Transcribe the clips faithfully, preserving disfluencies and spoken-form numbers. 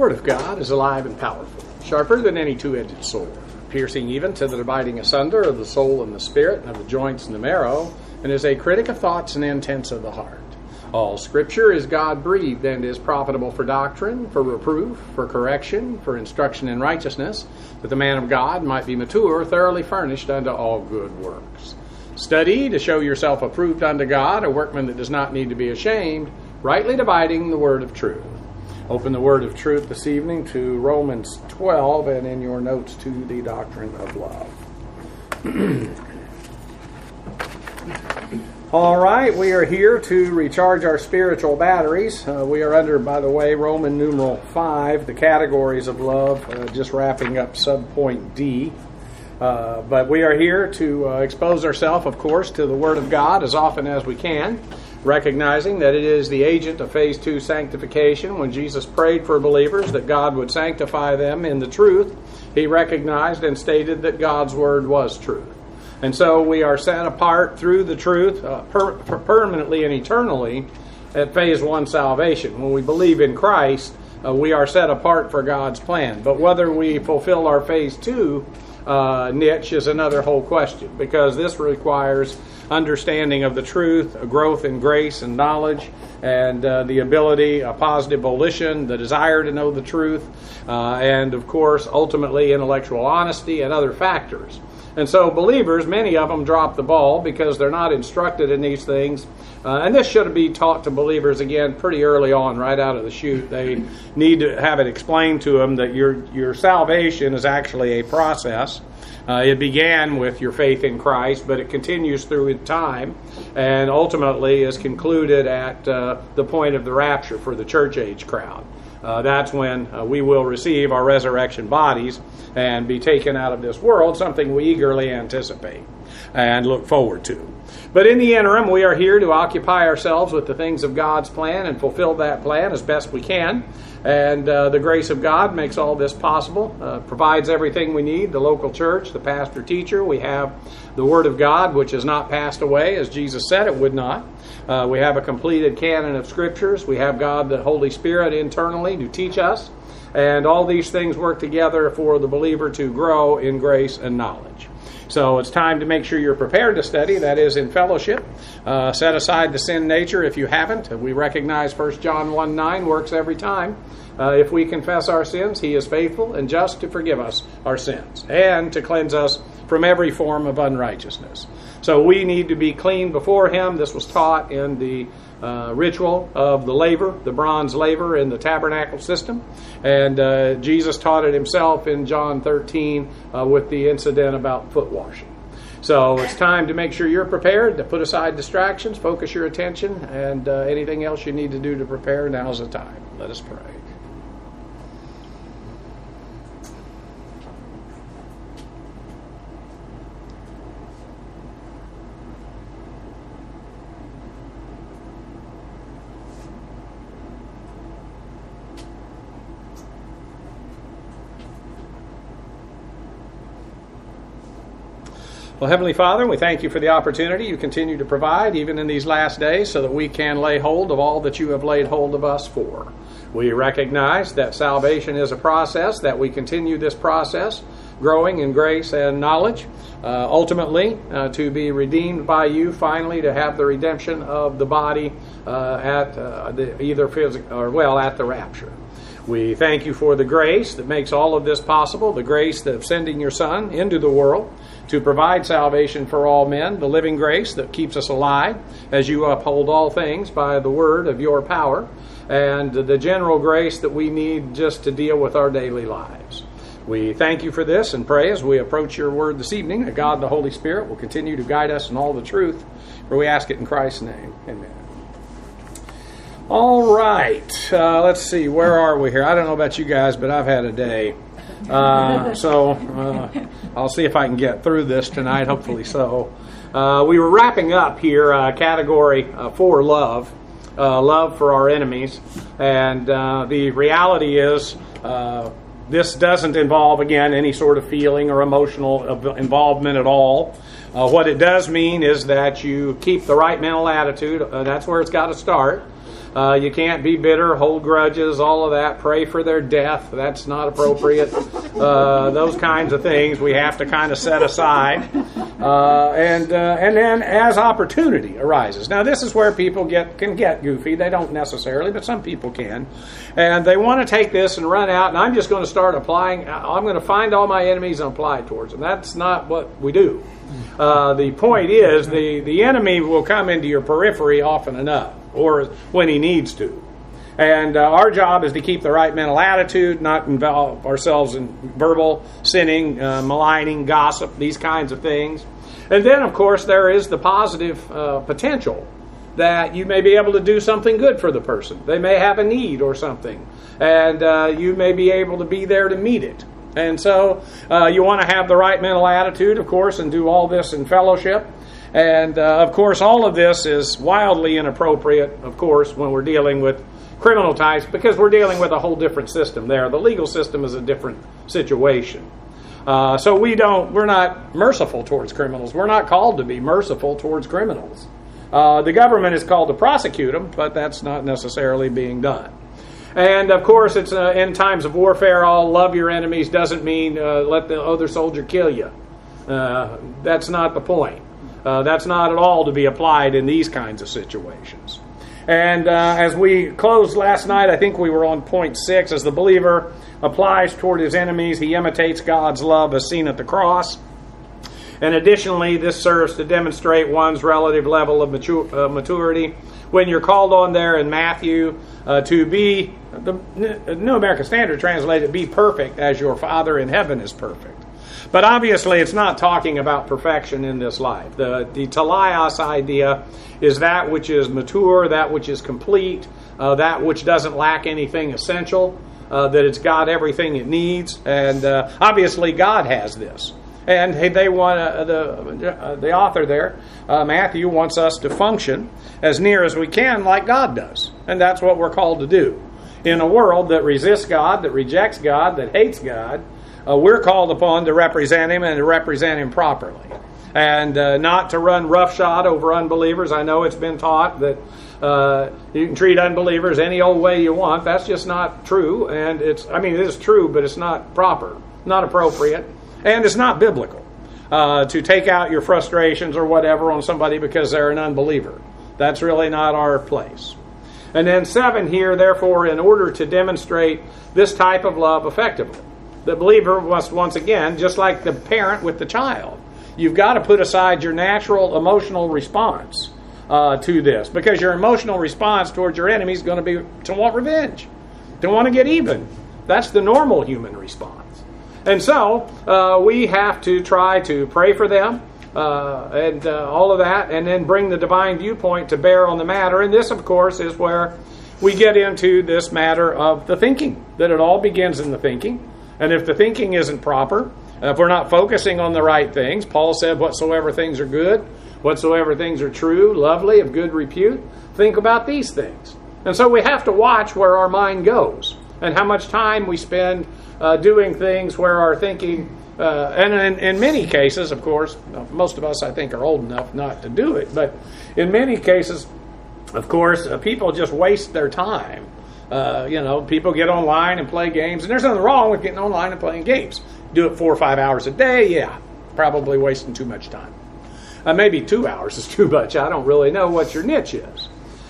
Word of God is alive and powerful, sharper than any two-edged sword, piercing even to the dividing asunder of the soul and the spirit, and of the joints and the marrow, and is a critic of thoughts and intents of the heart. All Scripture is God-breathed and is profitable for doctrine, for reproof, for correction, for instruction in righteousness, that the man of God might be mature, thoroughly furnished unto all good works. Study to show yourself approved unto God, a workman that does not need to be ashamed, rightly dividing the word of truth. Open the word of truth this evening to Romans twelve, and in your notes to the doctrine of love. All right, we are here to recharge our spiritual batteries. Uh, we are under, by the way, Roman numeral five, the categories of love, uh, just wrapping up subpoint D. Uh, but we are here to uh, expose ourselves, of course, to the Word of God as often as we can, recognizing that it is the agent of phase two sanctification. When Jesus prayed for believers that God would sanctify them in the truth, he recognized and stated that God's Word was truth. And so we are set apart through the truth uh, per- per- permanently and eternally at phase one salvation. When we believe in Christ, uh, we are set apart for God's plan. But whether we fulfill our phase two uh, niche is another whole question, because this requires understanding of the truth, a growth in grace and knowledge, and uh, the ability, a positive volition, the desire to know the truth, uh, and of course, ultimately, intellectual honesty and other factors. And so believers, many of them drop the ball because they're not instructed in these things. Uh, and this should be taught to believers, again, pretty early on, right out of the chute. They need to have it explained to them that your, your salvation is actually a process. Uh, it began with your faith in Christ, but it continues through time and ultimately is concluded at uh, the point of the rapture for the church age crowd. Uh, that's when uh, we will receive our resurrection bodies and be taken out of this world, something we eagerly anticipate and look forward to. But in the interim, we are here to occupy ourselves with the things of God's plan and fulfill that plan as best we can. And uh, the grace of God makes all this possible, uh, provides everything we need, the local church, the pastor teacher. We have the Word of God, which has not passed away, as Jesus said it would not. Uh, we have a completed canon of Scriptures. We have God, the Holy Spirit, internally to teach us. And all these things work together for the believer to grow in grace and knowledge. So it's time to make sure you're prepared to study, that is, in fellowship. Uh, set aside the sin nature if you haven't. We recognize First John one nine works every time. Uh, if we confess our sins, he is faithful and just to forgive us our sins and to cleanse us from every form of unrighteousness. So we need to be clean before him. This was taught in the uh, ritual of the laver, the bronze laver in the tabernacle system. And uh, Jesus taught it himself in John thirteen uh, with the incident about foot washing. So it's time to make sure you're prepared, to put aside distractions, focus your attention, and uh, anything else you need to do to prepare, now's the time. Let us pray. Well, Heavenly Father, we thank you for the opportunity you continue to provide even in these last days so that we can lay hold of all that you have laid hold of us for. We recognize that salvation is a process, that we continue this process, growing in grace and knowledge, uh, ultimately uh, to be redeemed by you, finally to have the redemption of the body uh, at uh, the, either physical or, well, at the rapture. We thank you for the grace that makes all of this possible, the grace of sending your Son into the world to provide salvation for all men, the living grace that keeps us alive as you uphold all things by the word of your power, and the general grace that we need just to deal with our daily lives. We thank you for this and pray as we approach your word this evening that God the Holy Spirit will continue to guide us in all the truth, for we ask it in Christ's name. Amen. All right, uh, let's see, where are we here? I don't know about you guys, but I've had a day. Uh, so uh, I'll see if I can get through this tonight, hopefully so. Uh, we were wrapping up here uh, category uh, four, love, uh, love for our enemies. And uh, the reality is uh, this doesn't involve, again, any sort of feeling or emotional involvement at all. Uh, what it does mean is that you keep the right mental attitude. Uh, that's where it's got to start. Uh, you can't be bitter, hold grudges, all of that, pray for their death. That's not appropriate. Uh, those kinds of things we have to kind of set aside. Uh, and uh, and then as opportunity arises. Now this is where people get can get goofy. They don't necessarily, but some people can. And they want to take this and run out, and I'm just going to start applying. I'm going to find all my enemies and apply towards them. That's not what we do. Uh, the point is the, the enemy will come into your periphery often enough, or when he needs to. And uh, our job is to keep the right mental attitude, not involve ourselves in verbal sinning, uh, maligning, gossip, these kinds of things. And then, of course, there is the positive uh, potential that you may be able to do something good for the person. They may have a need or something, and uh, you may be able to be there to meet it. And so uh, you want to have the right mental attitude, of course, and do all this in fellowship. And, uh, of course, all of this is wildly inappropriate, of course, when we're dealing with criminal types, because we're dealing with a whole different system there. The legal system is a different situation. Uh, so we don't, we're not merciful towards criminals. We're not called to be merciful towards criminals. Uh, the government is called to prosecute them, but that's not necessarily being done. And, of course, it's uh, in times of warfare, all love your enemies doesn't mean uh, let the other soldier kill you. Uh, that's not the point. Uh, that's not at all to be applied in these kinds of situations. And uh, as we closed last night, I think we were on point six, as the believer applies toward his enemies, he imitates God's love as seen at the cross. And additionally, this serves to demonstrate one's relative level of mature, uh, maturity. When you're called on there in Matthew uh, to be, the New American Standard translated, be perfect as your Father in heaven is perfect. But obviously it's not talking about perfection in this life. The, the teleios idea is that which is mature, that which is complete, uh, that which doesn't lack anything essential, uh, that it's got everything it needs. And uh, obviously God has this. And hey, they want uh, the uh, the author there, uh, Matthew, wants us to function as near as we can like God does. And that's what we're called to do. In a world that resists God, that rejects God, that hates God, uh, we're called upon to represent Him and to represent Him properly. And uh, not to run roughshod over unbelievers. I know it's been taught that uh, you can treat unbelievers any old way you want. That's just not true. And it's, I mean, it is true, but it's not proper, not appropriate. And it's not biblical uh, to take out your frustrations or whatever on somebody because they're an unbeliever. That's really not our place. And then seven here, therefore, in order to demonstrate this type of love effectively, the believer must once again, just like the parent with the child, you've got to put aside your natural emotional response uh, to this, because your emotional response towards your enemy is going to be to want revenge, to want to get even. That's the normal human response. And so uh, we have to try to pray for them uh, and uh, all of that, and then bring the divine viewpoint to bear on the matter. And this, of course, is where we get into this matter of the thinking, that it all begins in the thinking. And if the thinking isn't proper, if we're not focusing on the right things, Paul said, whatsoever things are good, whatsoever things are true, lovely, of good repute, think about these things. And so we have to watch where our mind goes and how much time we spend Uh, doing things where our thinking, uh, and in, in many cases, of course, most of us, I think, are old enough not to do it, but in many cases, of course, uh, people just waste their time. Uh, you know, people get online and play games, and there's nothing wrong with getting online and playing games. Do it four or five hours a day, yeah, probably wasting too much time. Uh, maybe two hours is too much. I don't really know what your niche is.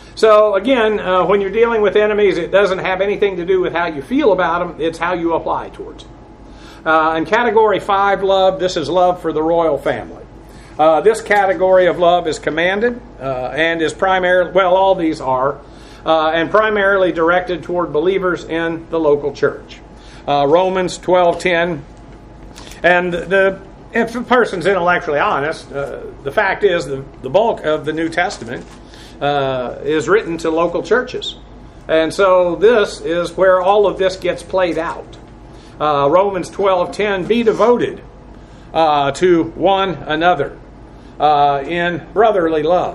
So again, uh, when you're dealing with enemies, it doesn't have anything to do with how you feel about them. It's how you apply towards them. Uh, in category five, love, this is love for the royal family. Uh, this category of love is commanded uh, and is primarily, well, all these are, uh, and primarily directed toward believers in the local church. Uh, Romans twelve ten, and the if a person's intellectually honest, uh, the fact is the, the bulk of the New Testament Uh, is written to local churches. And so this is where all of this gets played out. Uh, Romans twelve ten, be devoted uh, to one another uh, in brotherly love,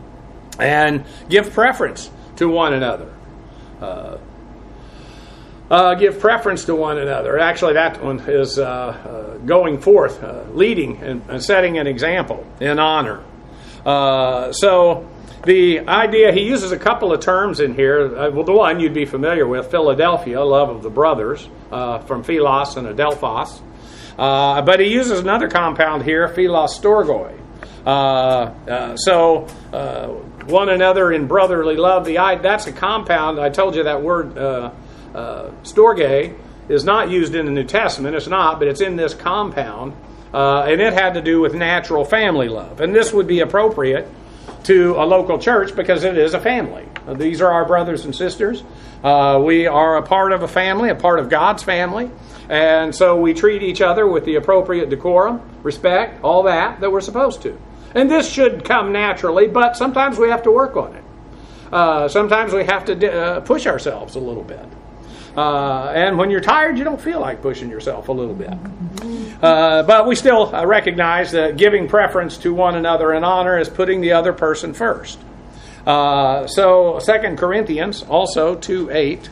and give preference to one another. Uh, Uh, give preference to one another. Actually, that one is uh, uh, going forth, uh, leading and, and setting an example in honor. Uh, so the idea, he uses a couple of terms in here. Uh, well, the one you'd be familiar with, Philadelphia, love of the brothers, uh, from Philos and Adelphos. Uh, but he uses another compound here, Philos Storgoi. Uh, uh, so uh, one another in brotherly love. The that's a compound. I told you that word. Uh, Uh, storge is not used in the New Testament. It's not, but it's in this compound. Uh, and it had to do with natural family love. And this would be appropriate to a local church because it is a family. Uh, these are our brothers and sisters. Uh, we are a part of a family, a part of God's family. And so we treat each other with the appropriate decorum, respect, all that that we're supposed to. And this should come naturally, but sometimes we have to work on it. Uh, sometimes we have to uh, push ourselves a little bit. Uh, and when you're tired, you don't feel like pushing yourself a little bit. Uh, but we still uh, recognize that giving preference to one another in honor is putting the other person first. Uh, so Second Corinthians, also two eight.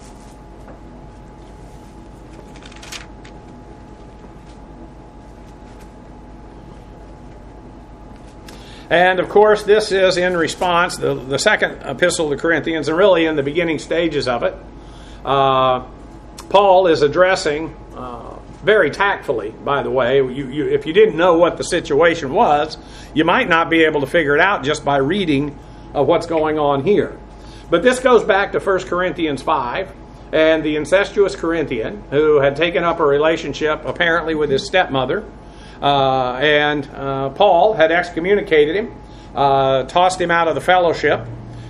And of course, this is in response, the, the second epistle to the Corinthians, and really in the beginning stages of it. Uh, Paul is addressing, uh, very tactfully, by the way, you, you, if you didn't know what the situation was, you might not be able to figure it out just by reading uh, what's going on here. But this goes back to First Corinthians five, and the incestuous Corinthian, who had taken up a relationship apparently with his stepmother, uh, and uh, Paul had excommunicated him, uh, tossed him out of the fellowship.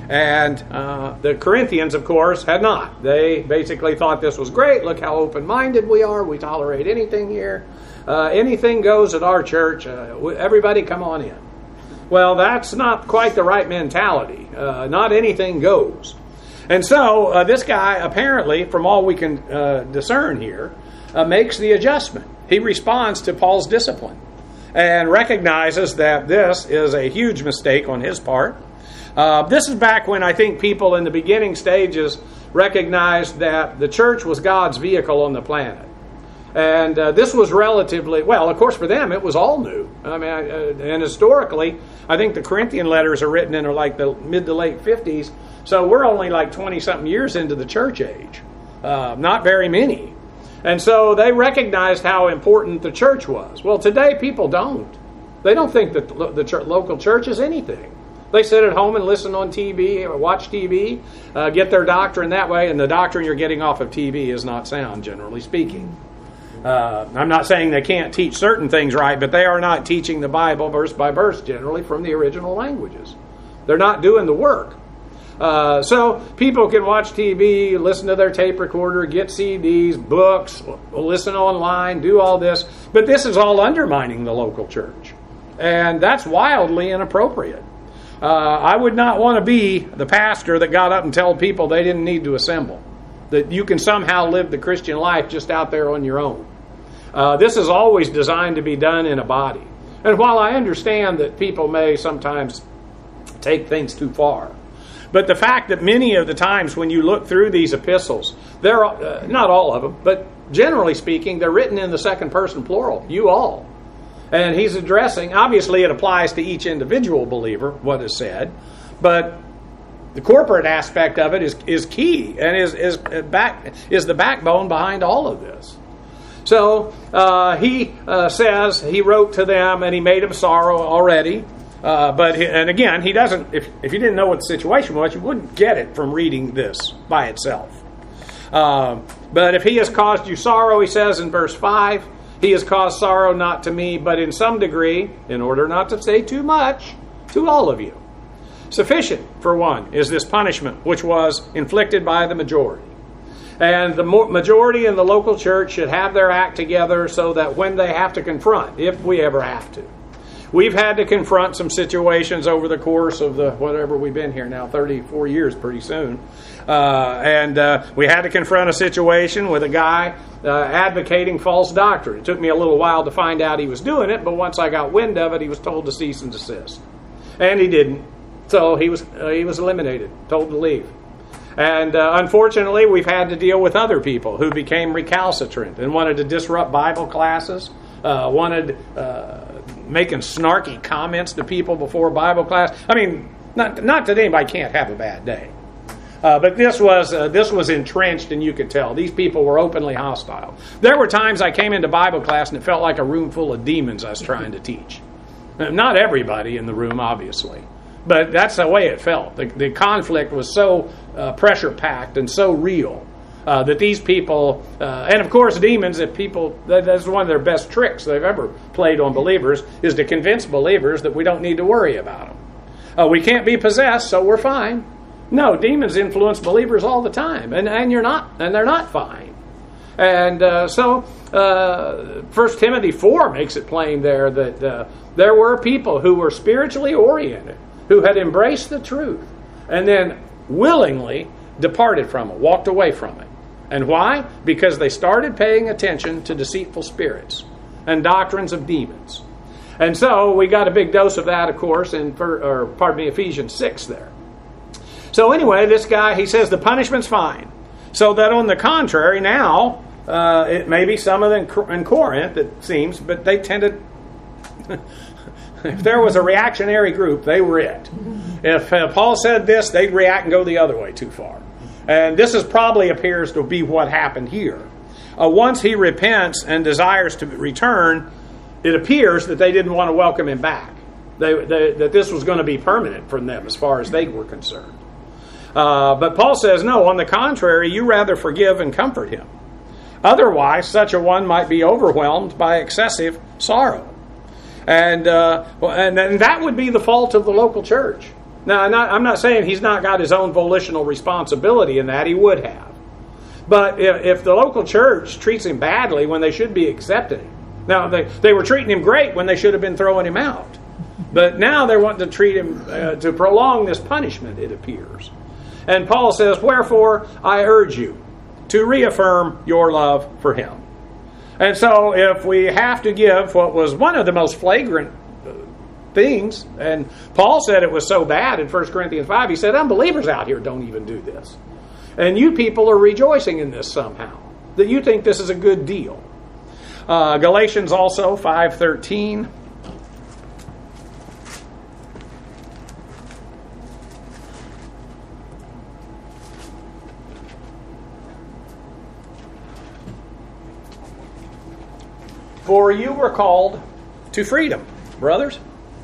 And uh, the Corinthians, of course, had not. They basically thought this was great. Look how open-minded we are. We tolerate anything here. Uh, anything goes at our church. Uh, everybody come on in. Well, that's not quite the right mentality. Uh, not anything goes. And so uh, this guy, apparently, from all we can uh, discern here, uh, makes the adjustment. He responds to Paul's discipline and recognizes that this is a huge mistake on his part. Uh, this is back when I think people in the beginning stages recognized that the church was God's vehicle on the planet. And uh, this was relatively, well, of course for them it was all new. I mean, uh, and historically, I think the Corinthian letters are written in like the mid to late fifties. So we're only like twenty-something years into the church age. Uh, not very many. And so they recognized how important the church was. Well, today people don't. They don't think that the ch- local church is anything. They sit at home and listen on T V or watch T V, uh, get their doctrine that way, and the doctrine you're getting off of T V is not sound, generally speaking. Uh, I'm not saying they can't teach certain things right, but they are not teaching the Bible verse by verse, generally, from the original languages. They're not doing the work. Uh, so people can watch T V, listen to their tape recorder, get C Ds, books, listen online, do all this, but this is all undermining the local church. And that's wildly inappropriate. Uh, I would not want to be the pastor that got up and told people they didn't need to assemble, that you can somehow live the Christian life just out there on your own. Uh, this is always designed to be done in a body. And while I understand that people may sometimes take things too far, but the fact that many of the times when you look through these epistles, they're uh, not all of them, but generally speaking, they're written in the second person plural, you all. And he's addressing, obviously it applies to each individual believer, what is said, but the corporate aspect of it is, is key and is, is, back, is the backbone behind all of this. So uh, he uh, says he wrote to them and he made them sorrow already. Uh, but he, and again, he doesn't. If if you didn't know what the situation was, you wouldn't get it from reading this by itself. Uh, but if he has caused you sorrow, he says in verse five, he has caused sorrow not to me, but in some degree, in order not to say too much, to all of you. Sufficient for one is this punishment which was inflicted by the majority. And the majority in the local church should have their act together so that when they have to confront, if we ever have to. We've had to confront some situations over the course of the, whatever we've been here now, thirty-four years pretty soon. Uh, and uh, we had to confront a situation with a guy uh, advocating false doctrine. It took me a little while to find out he was doing it, but once I got wind of it, he was told to cease and desist. And he didn't. So he was uh, he was eliminated, told to leave. And uh, unfortunately, we've had to deal with other people who became recalcitrant and wanted to disrupt Bible classes, uh, wanted uh, making snarky comments to people before Bible class. I mean, not not that anybody can't have a bad day. Uh, but this was uh, this was entrenched, and you could tell. These people were openly hostile. There were times I came into Bible class and it felt like a room full of demons I was trying to teach. Not everybody in the room, obviously. But that's the way it felt. The, the conflict was so uh, pressure-packed and so real uh, that these people, uh, and of course demons, if people, that, that's one of their best tricks they've ever played on believers, is to convince believers that we don't need to worry about them. Uh, we can't be possessed, so we're fine. No, demons influence believers all the time, and, and you're not, and they're not fine. And uh, so, uh, First Timothy four makes it plain there that uh, there were people who were spiritually oriented, who had embraced the truth, and then willingly departed from it, walked away from it. And why? Because they started paying attention to deceitful spirits and doctrines of demons. And so we got a big dose of that, of course, in or pardon me, Ephesians six there. So anyway, this guy, he says the punishment's fine. So that on the contrary, now, uh, it may be some of them in Corinth, it seems, but they tended... If there was a reactionary group, they were it. If uh, Paul said this, they'd react and go the other way too far. And this is probably appears to be what happened here. Uh, once he repents and desires to return, it appears that they didn't want to welcome him back. They, they, that this was going to be permanent from them as far as they were concerned. Uh, but Paul says, no, on the contrary, you rather forgive and comfort him. Otherwise, such a one might be overwhelmed by excessive sorrow. And, uh, and and that would be the fault of the local church. Now, I'm not, I'm not saying he's not got his own volitional responsibility in that. He would have. But if, if the local church treats him badly when they should be accepting him. Now, they, they were treating him great when they should have been throwing him out. But now they're wanting to treat him, uh, to prolong this punishment, it appears. And Paul says, wherefore I urge you to reaffirm your love for him. And so if we have to give what was one of the most flagrant things, and Paul said it was so bad in First Corinthians five, he said, unbelievers out here don't even do this. And you people are rejoicing in this somehow, that you think this is a good deal. Uh, Galatians also, five thirteen. For you were called to freedom, brothers.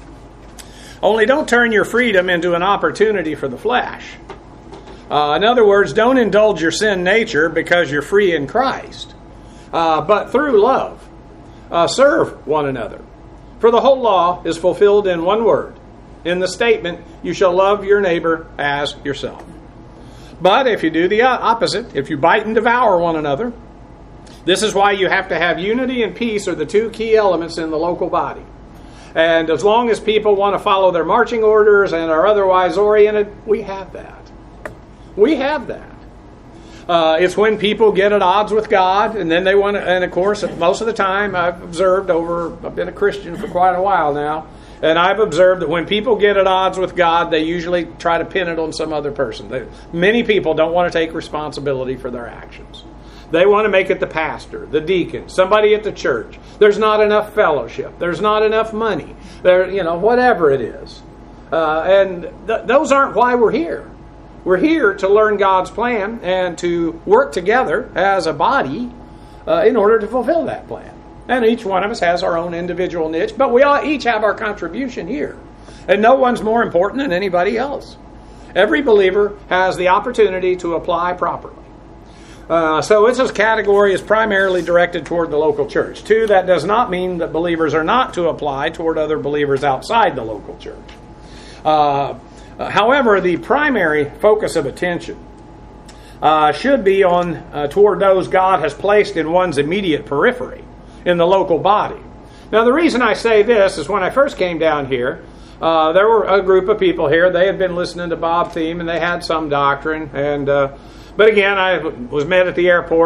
Only don't turn your freedom into an opportunity for the flesh. Uh, in other words, don't indulge your sin nature because you're free in Christ. Uh, but through love, uh, serve one another. For the whole law is fulfilled in one word, in the statement, you shall love your neighbor as yourself. But if you do the opposite, if you bite and devour one another, this is why you have to have unity and peace are the two key elements in the local body. And as long as people want to follow their marching orders and are otherwise oriented, we have that. We have that. Uh, it's when people get at odds with God, and then they want to, and of course, most of the time I've observed over, I've been a Christian for quite a while now, and I've observed that when people get at odds with God, they usually try to pin it on some other person. They, many people don't want to take responsibility for their actions. They want to make it the pastor, the deacon, somebody at the church. There's not enough fellowship. There's not enough money. There, you know, whatever it is. Uh, and th- those aren't why we're here. We're here to learn God's plan and to work together as a body uh, in order to fulfill that plan. And each one of us has our own individual niche, but we all each have our contribution here. And no one's more important than anybody else. Every believer has the opportunity to apply properly. Uh, so this category is primarily directed toward the local church. Two, that does not mean that believers are not to apply toward other believers outside the local church. Uh, however, the primary focus of attention uh, should be on uh, toward those God has placed in one's immediate periphery in the local body. Now, the reason I say this is when I first came down here, uh, there were a group of people here. They had been listening to Bob Thiem, and they had some doctrine, and uh, But again, I was met at the airport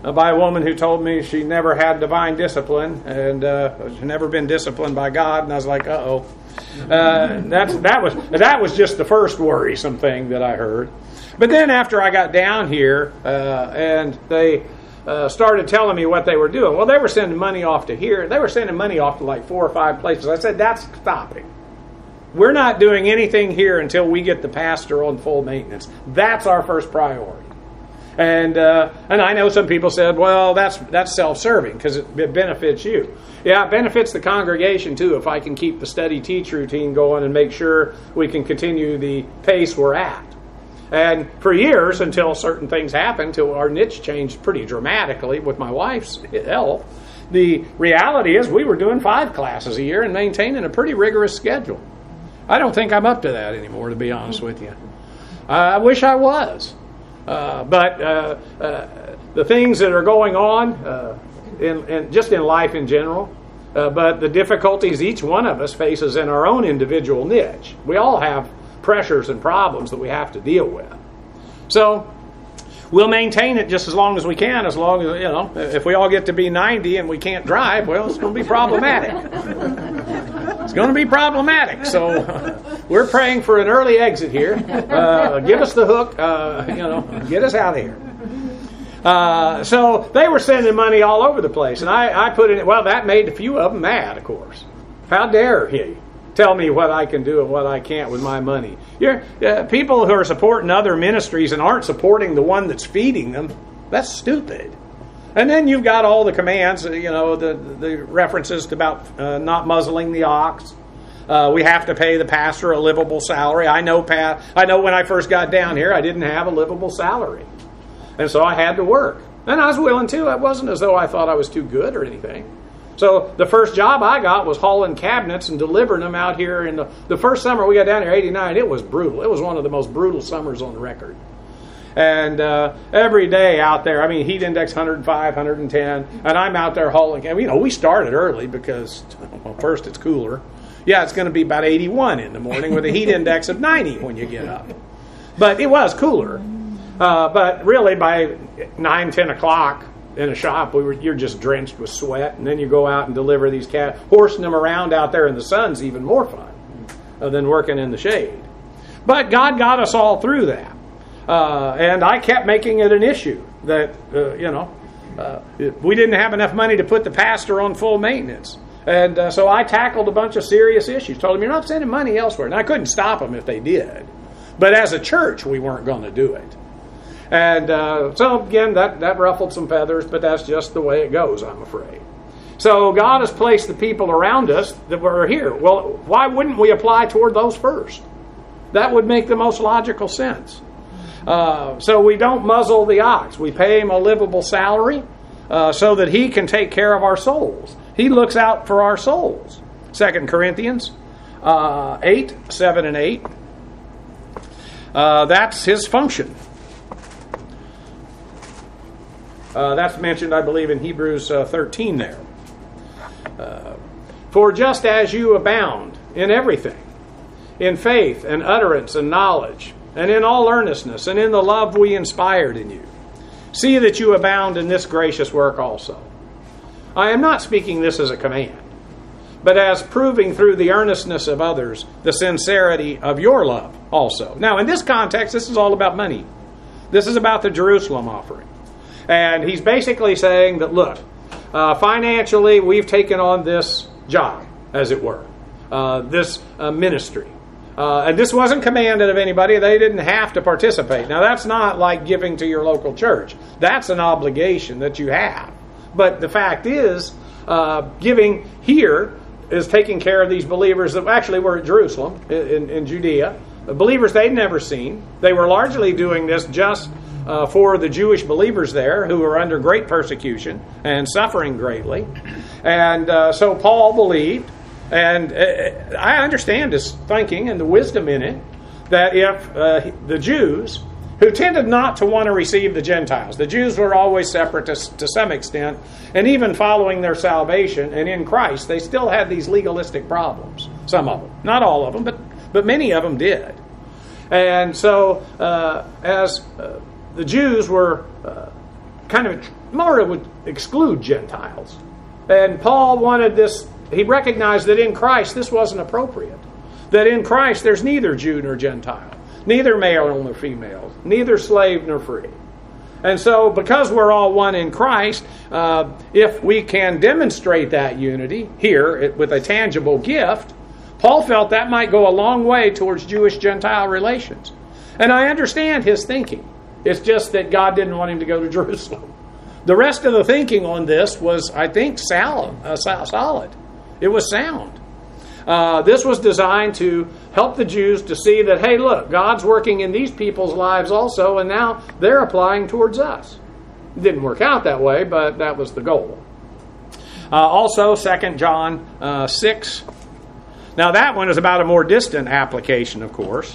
uh, by a woman who told me she never had divine discipline and uh, she'd never been disciplined by God. And I was like, uh-oh. Uh, that's, that was that was just the first worrisome thing that I heard. But then after I got down here uh, and they uh, started telling me what they were doing, well, they were sending money off to here. They were sending money off to like four or five places. I said, that's stopping. We're not doing anything here until we get the pastor on full maintenance. That's our first priority. And uh, and I know some people said, well, that's that's self-serving because it, it benefits you. Yeah, it benefits the congregation too if I can keep the study-teach routine going and make sure we can continue the pace we're at. And for years, until certain things happened, until our niche changed pretty dramatically with my wife's health, the reality is we were doing five classes a year and maintaining a pretty rigorous schedule. I don't think I'm up to that anymore, to be honest with you. Uh, I wish I was. Uh, but uh, uh, the things that are going on, uh, in, in just in life in general, uh, but the difficulties each one of us faces in our own individual niche. We all have pressures and problems that we have to deal with. So we'll maintain it just as long as we can, as long as, you know, if we all get to be ninety and we can't drive, well, it's going to be problematic. It's going to be problematic. So uh, we're praying for an early exit here. Uh, give us the hook, uh, you know, get us out of here. Uh, so they were sending money all over the place. And I, I put in, well, that made a few of them mad, of course. How dare he tell me what I can do and what I can't with my money. You're, uh, people who are supporting other ministries and aren't supporting the one that's feeding them, that's stupid. And then you've got all the commands, you know, the, the references about uh, not muzzling the ox. Uh, we have to pay the pastor a livable salary. I know, Pat, I know when I first got down here, I didn't have a livable salary. And so I had to work. And I was willing to. It wasn't as though I thought I was too good or anything. So the first job I got was hauling cabinets and delivering them out here. In the, the first summer we got down here, eighty-nine, it was brutal. It was one of the most brutal summers on record. And uh, every day out there, I mean, heat index one hundred five, one hundred ten, and I'm out there hauling. You know, we started early because, well, first it's cooler. Yeah, it's going to be about eighty-one in the morning with a heat index of ninety when you get up. But it was cooler. Uh, but really, by nine, ten o'clock in a shop, we were you're just drenched with sweat, and then you go out and deliver these cats. Horsing them around out there in the sun's even more fun uh, than working in the shade. But God got us all through that. Uh, and I kept making it an issue that, uh, you know, uh, we didn't have enough money to put the pastor on full maintenance. And uh, so I tackled a bunch of serious issues. Told them, you're not sending money elsewhere. And I couldn't stop them if they did. But as a church, we weren't going to do it. And uh, so, again, that, that ruffled some feathers, but that's just the way it goes, I'm afraid. So God has placed the people around us that were here. Well, why wouldn't we apply toward those first? That would make the most logical sense. Uh, so we don't muzzle the ox. We pay him a livable salary uh, so that he can take care of our souls. He looks out for our souls. Second Corinthians uh, eight, seven and eight. Uh, that's his function. Uh, that's mentioned, I believe, in Hebrews uh, thirteen there. Uh, for just as you abound in everything, in faith and utterance and knowledge, and in all earnestness, and in the love we inspired in you, see that you abound in this gracious work also. I am not speaking this as a command, but as proving through the earnestness of others the sincerity of your love also. Now, in this context, this is all about money. This is about the Jerusalem offering. And he's basically saying that, look, uh, financially, we've taken on this job, as it were, uh, this uh, ministry. Uh, and this wasn't commanded of anybody. They didn't have to participate. Now, that's not like giving to your local church. That's an obligation that you have. But the fact is, uh, giving here is taking care of these believers that actually were at Jerusalem, in, in Judea. The believers they'd never seen. They were largely doing this just uh, for the Jewish believers there who were under great persecution and suffering greatly. And uh, so Paul believed, and uh, I understand his thinking and the wisdom in it, that if uh, the Jews, who tended not to want to receive the Gentiles, the Jews were always separatists to some extent, and even following their salvation and in Christ, they still had these legalistic problems. Some of them. Not all of them, but, but many of them did. And so, uh, as uh, the Jews were uh, kind of more it would exclude Gentiles. And Paul wanted this, he recognized that in Christ this wasn't appropriate. That in Christ there's neither Jew nor Gentile, neither male nor female, neither slave nor free. And so because we're all one in Christ, uh, if we can demonstrate that unity here with a tangible gift, Paul felt that might go a long way towards Jewish-Gentile relations. And I understand his thinking. It's just that God didn't want him to go to Jerusalem. The rest of the thinking on this was, I think, solid. Uh, solid. It was sound. Uh, this was designed to help the Jews to see that, hey, look, God's working in these people's lives also, and now they're applying towards us. It didn't work out that way, but that was the goal. Uh, also, Second John uh, six. Now, that one is about a more distant application, of course.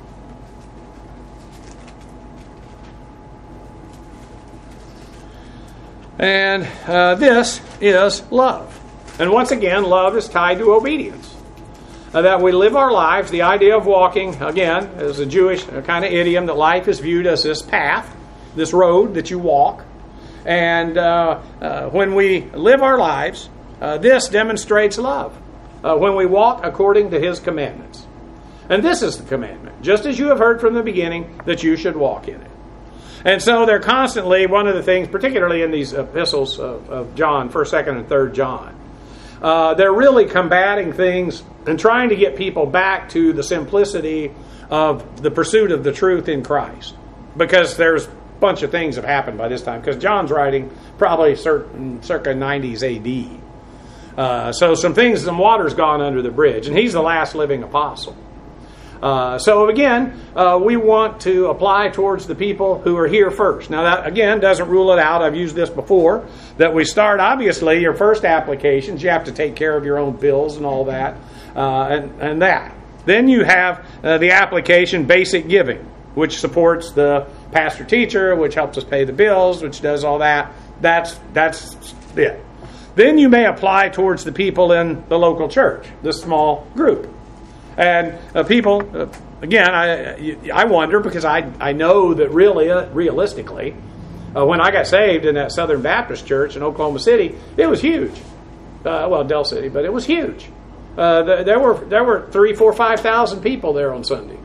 And uh, this is love. And once again, love is tied to obedience. Uh, that we live our lives, the idea of walking, again, is a Jewish kind of idiom, that life is viewed as this path, this road that you walk. And uh, uh, when we live our lives, uh, this demonstrates love. Uh, when we walk according to His commandments. And this is the commandment, just as you have heard from the beginning, that you should walk in it. And so they're constantly, one of the things, particularly in these epistles of, of John, first, second, and third John, uh, they're really combating things and trying to get people back to the simplicity of the pursuit of the truth in Christ. Because there's a bunch of things have happened by this time, because John's writing probably certain, circa nineties A D. Uh, so some things, some water's gone under the bridge, and he's the last living apostle. Uh, so again, uh, we want to apply towards the people who are here first. Now that, again, doesn't rule it out. I've used this before, that we start, obviously, your first applications, you have to take care of your own bills and all that, uh, and, and that. Then you have uh, the application basic giving, which supports the pastor-teacher, which helps us pay the bills, which does all that. That's, that's it. Then you may apply towards the people in the local church, the small group. And uh, people, uh, again, I I wonder, because I, I know that really, uh, realistically, uh, when I got saved in that Southern Baptist church in Oklahoma City, it was huge. Uh, well, Del City, but it was huge. Uh, th- there were there were three, four, five thousand people there on Sunday.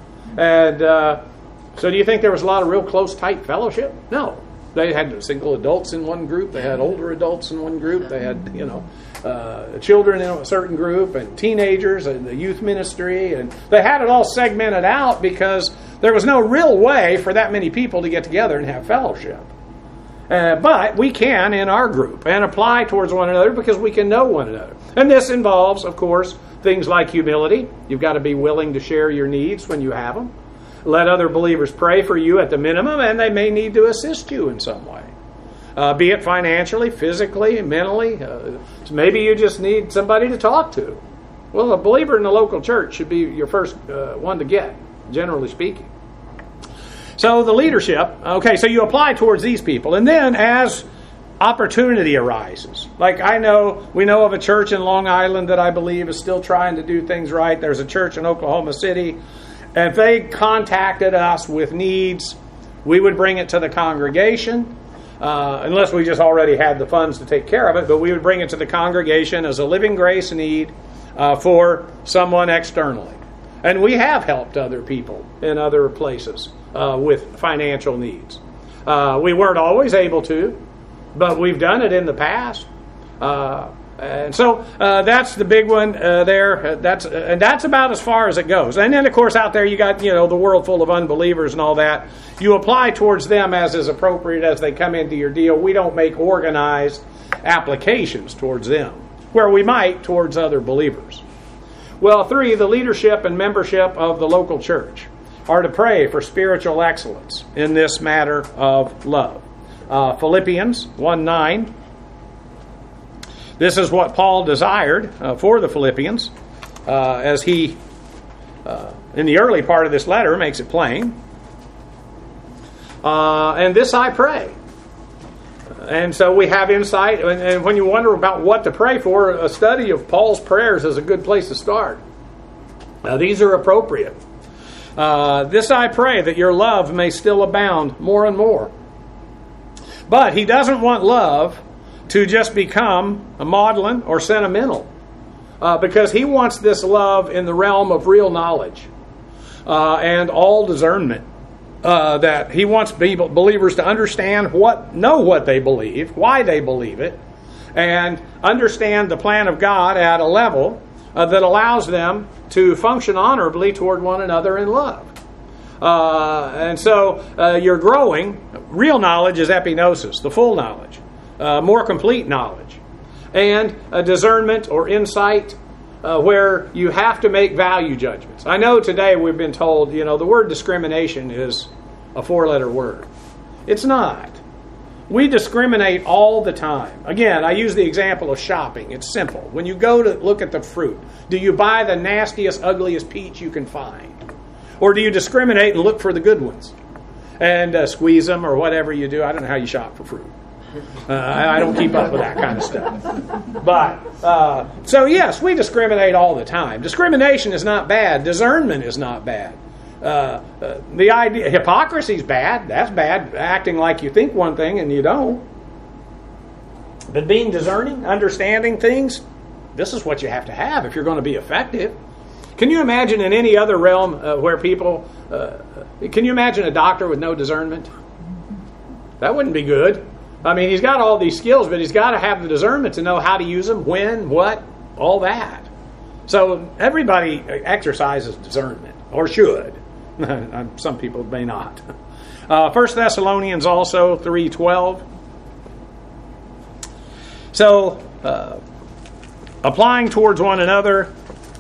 And uh, so do you think there was a lot of real close, tight fellowship? No. They had single adults in one group. They had older adults in one group. They had, you know, uh, children in a certain group, and teenagers, and the youth ministry. And they had it all segmented out because there was no real way for that many people to get together and have fellowship. Uh, but we can in our group and apply towards one another because we can know one another. And this involves, of course, things like humility. You've got to be willing to share your needs when you have them. Let other believers pray for you at the minimum, and they may need to assist you in some way. Uh, be it financially, physically, mentally. Uh, maybe you just need somebody to talk to. Well, a believer in the local church should be your first uh, one to get, generally speaking. So the leadership, okay, so you apply towards these people. And then as opportunity arises, like I know, we know of a church in Long Island that I believe is still trying to do things right. There's a church in Oklahoma City. And if they contacted us with needs, we would bring it to the congregation, uh, unless we just already had the funds to take care of it, but we would bring it to the congregation as a living grace need uh, for someone externally. And we have helped other people in other places uh, with financial needs. Uh, we weren't always able to, but we've done it in the past. Uh, And so uh, that's the big one uh, there. That's uh, and that's about as far as it goes. And then, of course, out there you got, you know, the world full of unbelievers and all that. You apply towards them as is appropriate as they come into your deal. We don't make organized applications towards them, where we might towards other believers. Well, three, the leadership and membership of the local church are to pray for spiritual excellence in this matter of love. Uh, Philippians one nine. This is what Paul desired uh, for the Philippians, uh, as he, uh, in the early part of this letter, makes it plain. Uh, and this I pray. And so we have insight, and, and when you wonder about what to pray for, a study of Paul's prayers is a good place to start. Now, these are appropriate. Uh, this I pray, that your love may still abound more and more, But he doesn't want love to just become a maudlin or sentimental, uh, because he wants this love in the realm of real knowledge uh, and all discernment. Uh, that he wants people, believers to understand what, know what they believe, why they believe it, and understand the plan of God at a level uh, that allows them to function honorably toward one another in love. Uh, and so uh, you're growing. Real knowledge is epignosis, the full knowledge, uh, more complete knowledge, and a discernment or insight uh, where you have to make value judgments. I know today we've been told, you know, the word discrimination is a four-letter word. It's not. We discriminate all the time. Again, I use the example of shopping. It's simple. When you go to look at the fruit, do you buy the nastiest, ugliest peach you can find? Or do you discriminate and look for the good ones and uh, squeeze them or whatever you do? I don't know how you shop for fruit. Uh, I, I don't keep up with that kind of stuff. But, uh, so yes, we discriminate all the time. Discrimination is not bad. Discernment is not bad. Uh, uh, the idea, hypocrisy is bad. That's bad. Acting like you think one thing and you don't. But being discerning, understanding things, this is what you have to have if you're going to be effective. Can you imagine in any other realm uh, where people, uh, can you imagine a doctor with no discernment? That wouldn't be good. I mean, he's got all these skills, but he's got to have the discernment to know how to use them, when, what, all that. So everybody exercises discernment, or should. Some people may not. Uh, First Thessalonians also, three twelve. So, uh, applying towards one another.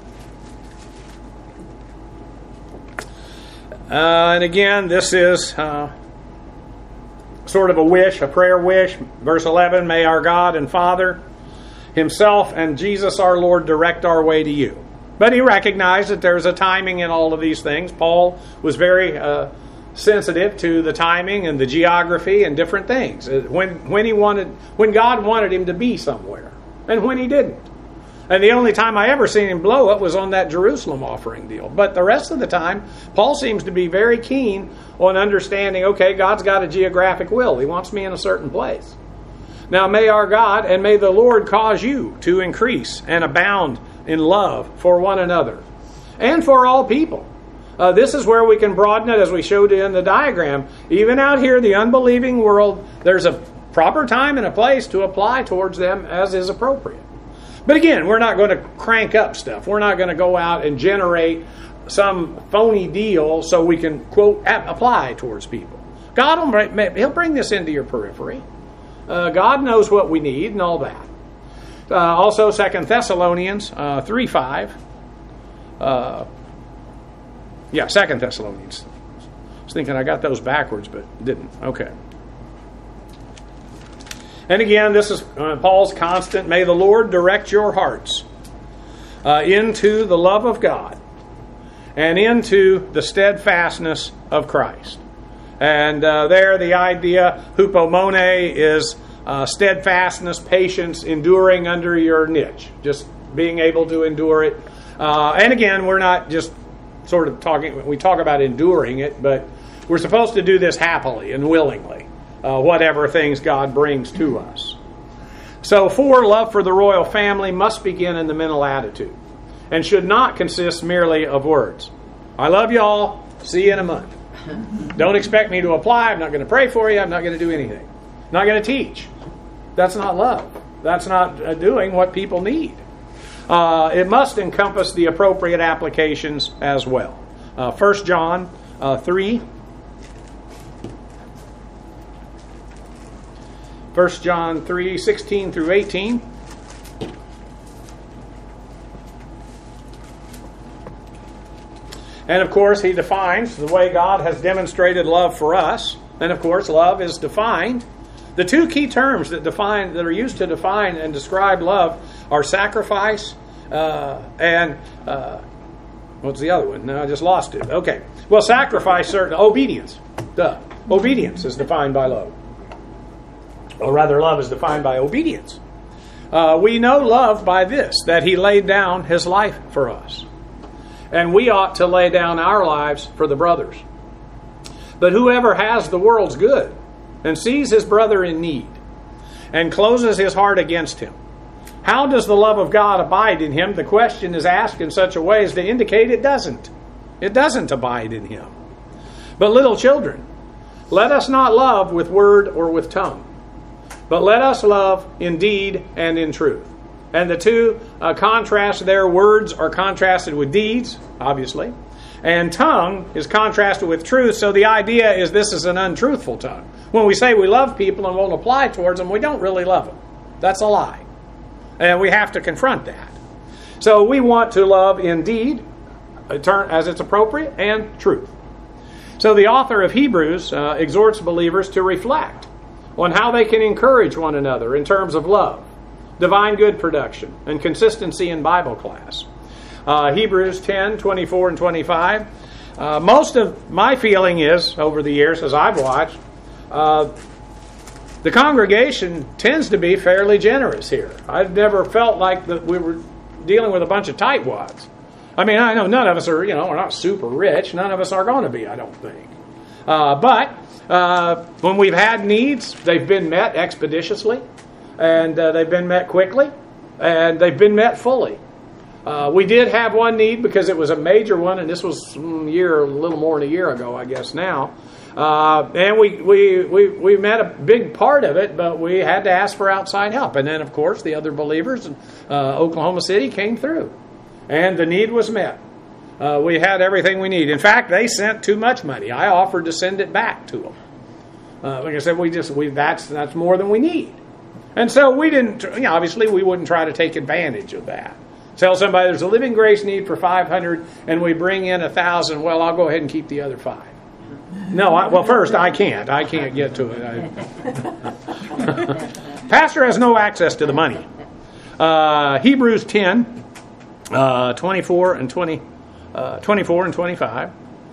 Uh, and again, this is uh, sort of a wish, a prayer wish. Verse eleven, may our God and Father Himself and Jesus our Lord direct our way to you. But he recognized that there's a timing in all of these things. Paul was very uh, sensitive to the timing and the geography and different things. When when he wanted, when God wanted him to be somewhere, and when He didn't. And the only time I ever seen him blow it was on that Jerusalem offering deal. But the rest of the time, Paul seems to be very keen on understanding, okay, God's got a geographic will. He wants me in a certain place. Now may our God and may the Lord cause you to increase and abound in love for one another and for all people. Uh, this is where we can broaden it, as we showed in the diagram. Even out here, the unbelieving world, there's a proper time and a place to apply towards them as is appropriate. But again, we're not going to crank up stuff. We're not going to go out and generate some phony deal so we can, quote, apply towards people. God will bring, He'll bring this into your periphery. Uh, God knows what we need and all that. Uh, also, Second Thessalonians uh, three five. Uh, yeah, Second Thessalonians. I was thinking I got those backwards, but didn't. Okay. And again, this is uh, Paul's constant. May the Lord direct your hearts uh, into the love of God and into the steadfastness of Christ. And uh, there the idea, hupomone, is uh, steadfastness, patience, enduring under your niche. Just being able to endure it. Uh, and again, we're not just sort of talking, we talk about enduring it, but we're supposed to do this happily and willingly. Uh, whatever things God brings to us. So, four, love for the royal family must begin in the mental attitude and should not consist merely of words. I love you all. See you in a month. Don't expect me to apply. I'm not going to pray for you. I'm not going to do anything. I'm not going to teach. That's not love. That's not uh, doing what people need. Uh, it must encompass the appropriate applications as well. Uh, First John uh, three. First John three, sixteen through eighteen. And of course, he defines the way God has demonstrated love for us. And of course, love is defined. The two key terms that define that are used to define and describe love are sacrifice uh, and uh, what's the other one? No, I just lost it. Okay. Well, sacrifice, certain obedience. Duh. Obedience is defined by love. Or rather, love is defined by obedience. Uh, we know love by this, that He laid down His life for us. And we ought to lay down our lives for the brothers. But whoever has the world's good and sees his brother in need and closes his heart against him, how does the love of God abide in him? The question is asked in such a way as to indicate it doesn't. It doesn't abide in him. But little children, let us not love with word or with tongue, but let us love in deed and in truth. And the two uh, contrast there. Words are contrasted with deeds, obviously. And tongue is contrasted with truth. So the idea is this is an untruthful tongue. When we say we love people and won't apply towards them, we don't really love them. That's a lie. And we have to confront that. So we want to love in deed, as it's appropriate, and truth. So the author of Hebrews uh, exhorts believers to reflect on how they can encourage one another in terms of love, divine good production, and consistency in Bible class. Uh, Hebrews ten, twenty-four and twenty-five. Uh, most of my feeling is, over the years as I've watched, uh, the congregation tends to be fairly generous here. I've never felt like that we were dealing with a bunch of tightwads. I mean, I know none of us are, you know, we're not super rich. None of us are going to be, I don't think. Uh, but uh, when we've had needs, they've been met expeditiously, and uh, they've been met quickly, and they've been met fully. Uh, we did have one need because it was a major one, and this was a year, a little more than a year ago, I guess now. Uh, and we, we, we, we met a big part of it, but we had to ask for outside help. And then, of course, the other believers in uh, Oklahoma City came through, and the need was met. Uh, we had everything we need. In fact, they sent too much money. I offered to send it back to them. Uh, like I said, we just we that's that's more than we need. And so we didn't, you know, obviously we wouldn't try to take advantage of that. Tell somebody there's a Living Grace need for five hundred and we bring in one thousand, well, I'll go ahead and keep the other five. No, I, well, first, I can't. I can't get to it. I, Pastor has no access to the money. Uh, Hebrews ten, uh, twenty-four and twenty, uh, twenty-four and twenty-five.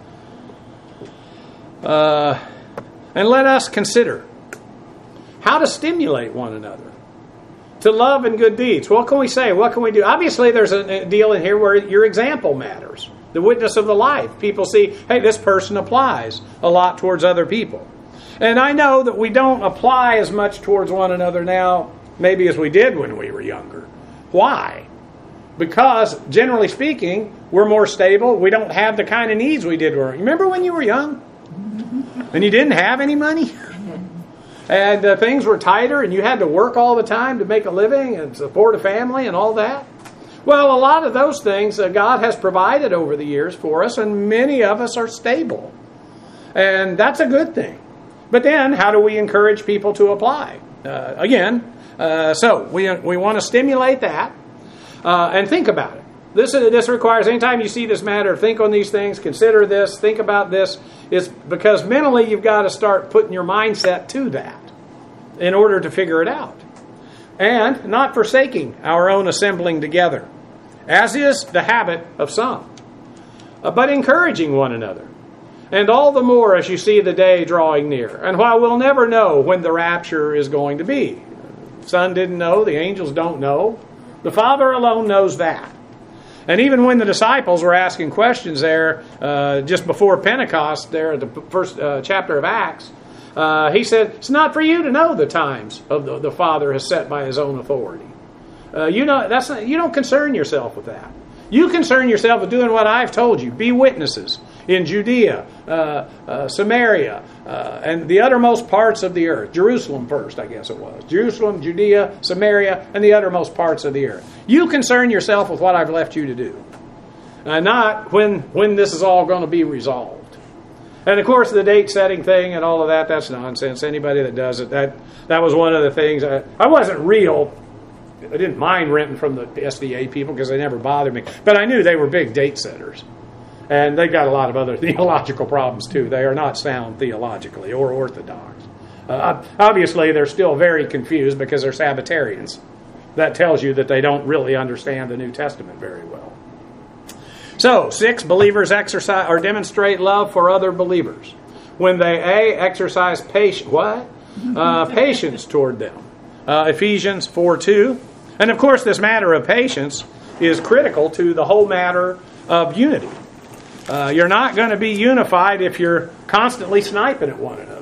Uh, and let us consider how to stimulate one another to love and good deeds. What can we say? What can we do? Obviously, there's a deal in here where your example matters. The witness of the life. People see, hey, this person applies a lot towards other people. And I know that we don't apply as much towards one another now, maybe as we did when we were younger. Why? Because, generally speaking, we're more stable. We don't have the kind of needs we did. Remember when you were young? And you didn't have any money? And uh, things were tighter and you had to work all the time to make a living and support a family and all that? Well, a lot of those things uh, God has provided over the years for us, and many of us are stable. And that's a good thing. But then, how do we encourage people to apply? Uh, again, uh, so we we want to stimulate that uh, and think about it. This, this requires, anytime you see this matter, think on these things, consider this, think about this. It's because mentally you've got to start putting your mindset to that in order to figure it out. And not forsaking our own assembling together, as is the habit of some, uh, but encouraging one another. And all the more as you see the day drawing near. And while we'll never know when the rapture is going to be, the Son didn't know, the angels don't know, the Father alone knows that. And even when the disciples were asking questions there, uh, just before Pentecost, there at the first uh, chapter of Acts, uh, he said, it's not for you to know the times of the, the Father has set by his own authority. Uh, you know, that's not, you don't concern yourself with that. You concern yourself with doing what I've told you. Be witnesses in Judea, uh, uh, Samaria, uh, and the uttermost parts of the earth. Jerusalem first, I guess it was. Jerusalem, Judea, Samaria, and the uttermost parts of the earth. You concern yourself with what I've left you to do. And not when, when this is all going to be resolved. And of course, the date setting thing and all of that, that's nonsense. Anybody that does it, that, that was one of the things. I, I wasn't real... I didn't mind renting from the S D A people because they never bothered me. But I knew they were big date setters. And they've got a lot of other theological problems too. They are not sound theologically or orthodox. Uh, obviously, they're still very confused because they're Sabbatarians. That tells you that they don't really understand the New Testament very well. So, six, believers exercise or demonstrate love for other believers when they A, exercise patience. What? Uh, patience toward them. Uh, Ephesians four two. And of course, this matter of patience is critical to the whole matter of unity. Uh, you're not going to be unified if you're constantly sniping at one another.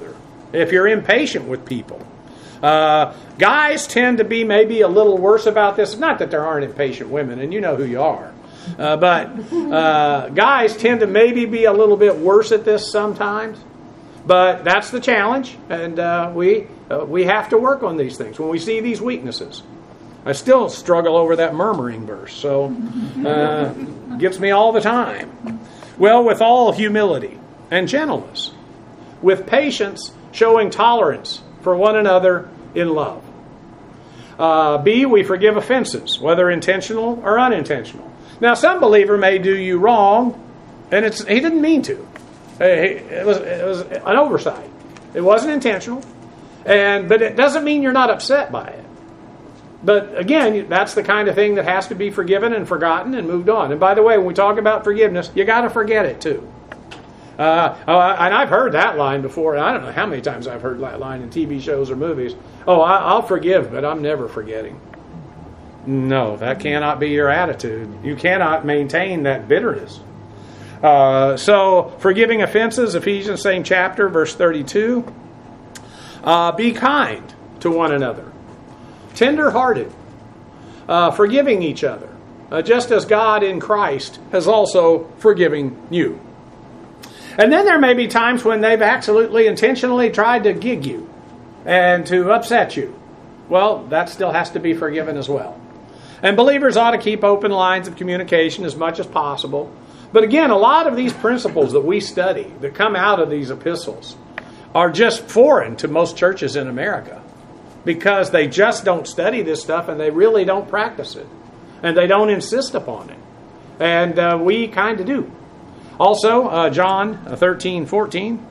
if you're impatient with people. Uh, guys tend to be maybe a little worse about this. Not that there aren't impatient women, and you know who you are. Uh, but uh, guys tend to maybe be a little bit worse at this sometimes. But that's the challenge, and uh, we uh, we have to work on these things when we see these weaknesses. I still struggle over that murmuring verse, so uh, gets me all the time. Well, with all humility and gentleness, with patience, showing tolerance for one another in love. Uh, B, we forgive offenses, whether intentional or unintentional. Now, some believer may do you wrong, and it's he didn't mean to. It was, it was an oversight. It wasn't intentional, and but it doesn't mean you're not upset by it. But again, that's the kind of thing that has to be forgiven and forgotten and moved on. And by the way, when we talk about forgiveness, you got to forget it too. Uh, and I've heard that line before. I don't know how many times I've heard that line in T V shows or movies. Oh, I'll forgive, but I'm never forgetting. No, that cannot be your attitude. You cannot maintain that bitterness. Uh, so, forgiving offenses, Ephesians, same chapter, verse thirty-two. Uh, be kind to one another. Tender-hearted. Uh, forgiving each other. Uh, just as God in Christ has also forgiven you. And then there may be times when they've absolutely intentionally tried to gig you and to upset you. Well, that still has to be forgiven as well. And believers ought to keep open lines of communication as much as possible. But again, a lot of these principles that we study, that come out of these epistles, are just foreign to most churches in America. Because they just don't study this stuff and they really don't practice it. And they don't insist upon it. And uh, we kind of do. Also, uh, John thirteen fourteen.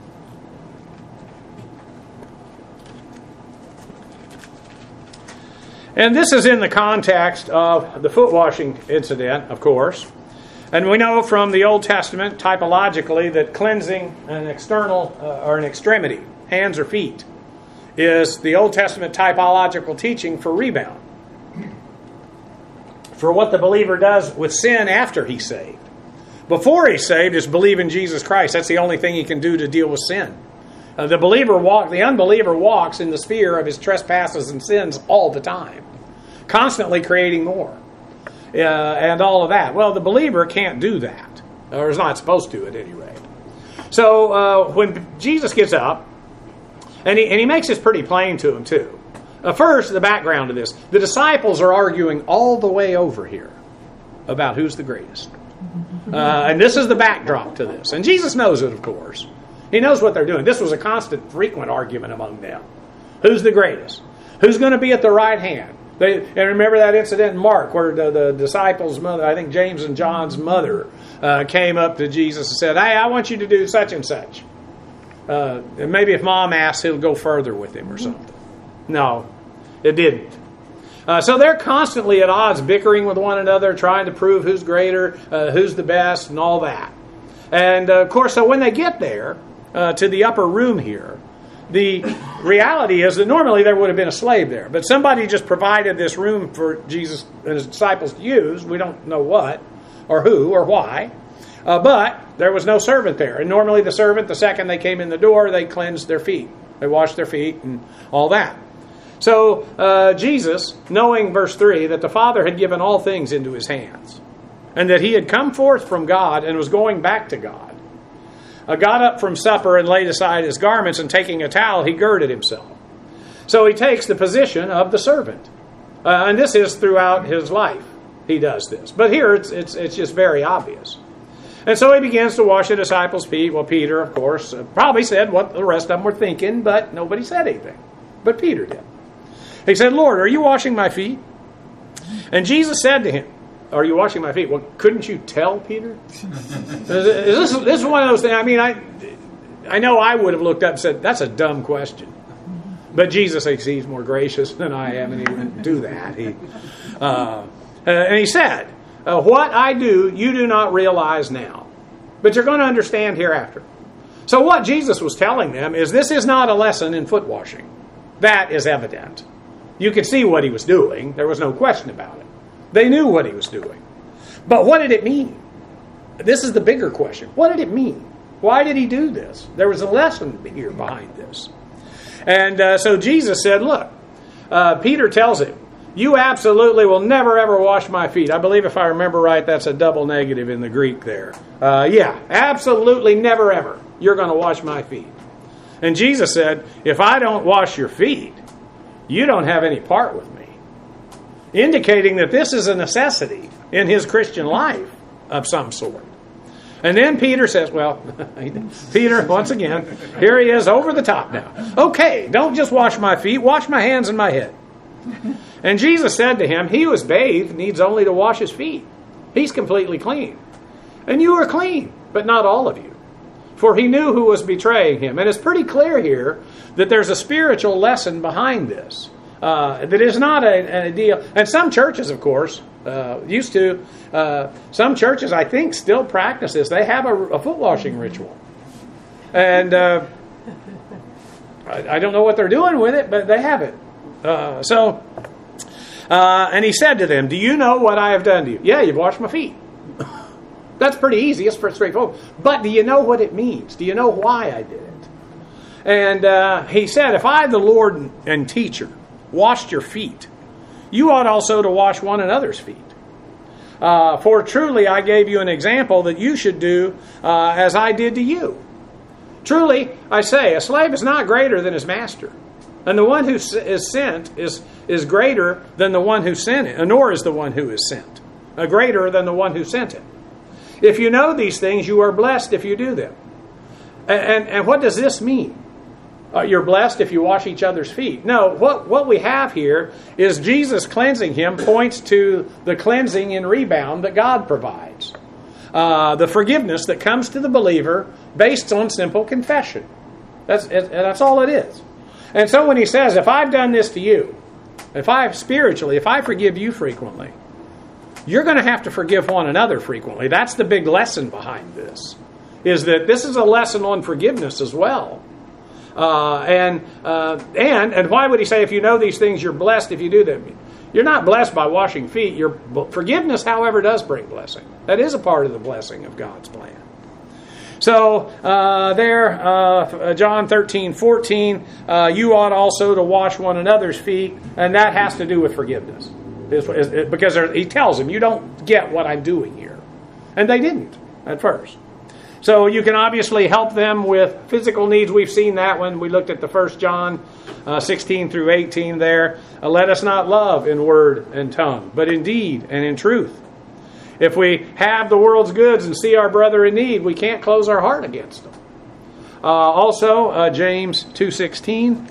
And this is in the context of the foot washing incident, of course. And we know from the Old Testament, typologically, that cleansing an external uh, or an extremity, hands or feet, is the Old Testament typological teaching for rebound. For what the believer does with sin after he's saved. Before he's saved is believe in Jesus Christ. That's the only thing he can do to deal with sin. Uh, the believer walk, the unbeliever walks in the sphere of his trespasses and sins all the time, constantly creating more, uh, and all of that. Well, the believer can't do that, or is not supposed to at any rate. So uh, when Jesus gets up, and he, and he makes this pretty plain to him too. Uh, first, the background of this: the disciples are arguing all the way over here about who's the greatest. Uh, and this is the backdrop to this. And Jesus knows it, of course. He knows what they're doing. This was a constant, frequent argument among them. Who's the greatest? Who's going to be at the right hand? They, and remember that incident in Mark where the, the disciples' mother, I think James and John's mother, uh, came up to Jesus and said, hey, I want you to do such and such. Uh, and maybe if Mom asks, he'll go further with him or something. No, it didn't. Uh, so they're constantly at odds, bickering with one another, trying to prove who's greater, uh, who's the best, and all that. And, uh, of course, so when they get there, uh, to the upper room here, the reality is that normally there would have been a slave there. But somebody just provided this room for Jesus and his disciples to use. We don't know what, or who, or why. Uh, but there was no servant there. And normally the servant, the second they came in the door, they cleansed their feet. They washed their feet and all that. So uh, Jesus, knowing, verse three, that the Father had given all things into his hands, and that he had come forth from God and was going back to God, uh, got up from supper and laid aside his garments, and taking a towel, he girded himself. So he takes the position of the servant. Uh, and this is throughout his life. He does this. But here it's, it's, it's just very obvious. And so he begins to wash the disciples' feet. Well, Peter, of course, uh, probably said what the rest of them were thinking, but nobody said anything. But Peter did. He said, Lord, are you washing my feet? And Jesus said to him, are you washing my feet? Well, couldn't you tell, Peter? is this, this is one of those things, I mean, I I know I would have looked up and said, that's a dumb question. But Jesus thinks he's more gracious than I am, and he wouldn't do that. He, uh, and he said, uh, what I do, you do not realize now, but you're going to understand hereafter. So what Jesus was telling them is this is not a lesson in foot washing. That is evident. You could see what he was doing. There was no question about it. They knew what he was doing. But what did it mean? This is the bigger question. What did it mean? Why did he do this? There was a lesson here behind this. And uh, so Jesus said, look, uh, Peter tells him, you absolutely will never ever wash my feet. I believe if I remember right, that's a double negative in the Greek there. Uh, yeah, absolutely never ever. You're going to wash my feet. And Jesus said, if I don't wash your feet, you don't have any part with me. Indicating that this is a necessity in his Christian life of some sort. And then Peter says, well, Peter, once again, here he is over the top now. Okay, don't just wash my feet, wash my hands and my head. And Jesus said to him, he who is bathed needs only to wash his feet. He's completely clean. And you are clean, but not all of you. For he knew who was betraying him. And it's pretty clear here that there's a spiritual lesson behind this. Uh, that is not a, a deal. And some churches, of course, uh, used to, uh, some churches, I think, still practice this. They have a, a foot washing ritual. And uh, I, I don't know what they're doing with it, but they have it. Uh, so, uh, and he said to them, do you know what I have done to you? Yeah, you've washed my feet. That's pretty easy. It's pretty straightforward. But do you know what it means? Do you know why I did it? And uh, he said, if I, the Lord and teacher, washed your feet, you ought also to wash one another's feet. Uh, for truly I gave you an example that you should do uh, as I did to you. Truly, I say, a slave is not greater than his master. And the one who is sent is, is greater than the one who sent him, nor is the one who is sent, uh, greater than the one who sent him. If you know these things, you are blessed if you do them. And, and, and what does this mean? Uh, you're blessed if you wash each other's feet. No, what, what we have here is Jesus cleansing him points to the cleansing and rebound that God provides. Uh, the forgiveness that comes to the believer based on simple confession. That's, that's all it is. And so when he says, if I've done this to you, if I spiritually, if I forgive you frequently, you're going to have to forgive one another frequently. That's the big lesson behind this, is that this is a lesson on forgiveness as well. Uh, and uh, and and why would he say, if you know these things, you're blessed if you do them? You're not blessed by washing feet. Your forgiveness, however, does bring blessing. That is a part of the blessing of God's plan. So uh, there, uh, John thirteen fourteen, uh, you ought also to wash one another's feet, and that has to do with forgiveness. It's, it's, because there, he tells them, you don't get what I'm doing here. And they didn't at first. So you can obviously help them with physical needs. We've seen that when we looked at the First John uh, sixteen through eighteen there. Uh, Let us not love in word and tongue, but in deed and in truth. If we have the world's goods and see our brother in need, we can't close our heart against them. Uh, also, uh, James two sixteen.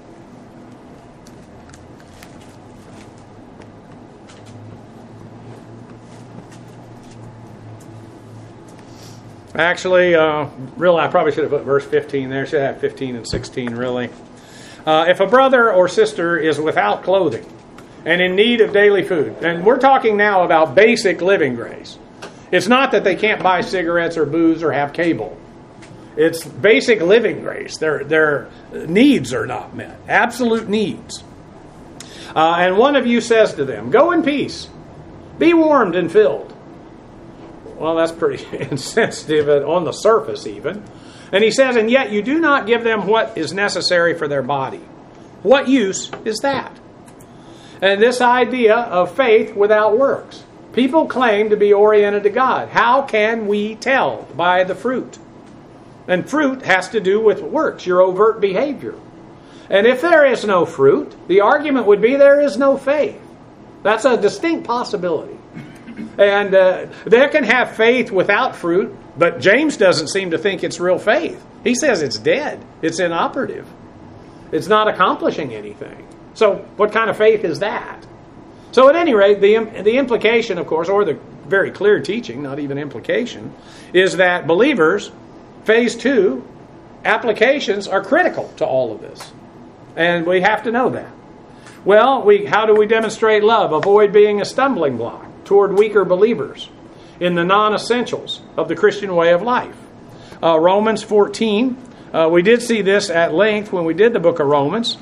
Actually, uh, really, I probably should have put verse fifteen there. Should have fifteen and sixteen, really. Uh, if a brother or sister is without clothing and in need of daily food, and we're talking now about basic living grace. It's not that they can't buy cigarettes or booze or have cable. It's basic living grace. Their, their needs are not met. Absolute needs. Uh, and one of you says to them, go in peace. Be warmed and filled. Well, that's pretty insensitive on the surface even. And he says, and yet you do not give them what is necessary for their body. What use is that? And this idea of faith without works. People claim to be oriented to God. How can we tell? By the fruit. And fruit has to do with works, your overt behavior. And if there is no fruit, the argument would be there is no faith. That's a distinct possibility. And uh, they can have faith without fruit, but James doesn't seem to think it's real faith. He says it's dead. It's inoperative. It's not accomplishing anything. So what kind of faith is that? So at any rate, the, the implication, of course, or the very clear teaching, not even implication, is that believers, phase two, applications are critical to all of this. And we have to know that. Well, we how do we demonstrate love? Avoid being a stumbling block toward weaker believers in the non-essentials of the Christian way of life. Uh, Romans fourteen, uh, we did see this at length when we did the book of Romans.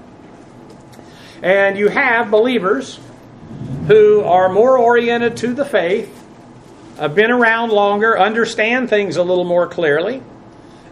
And you have believers who are more oriented to the faith, have been around longer, understand things a little more clearly,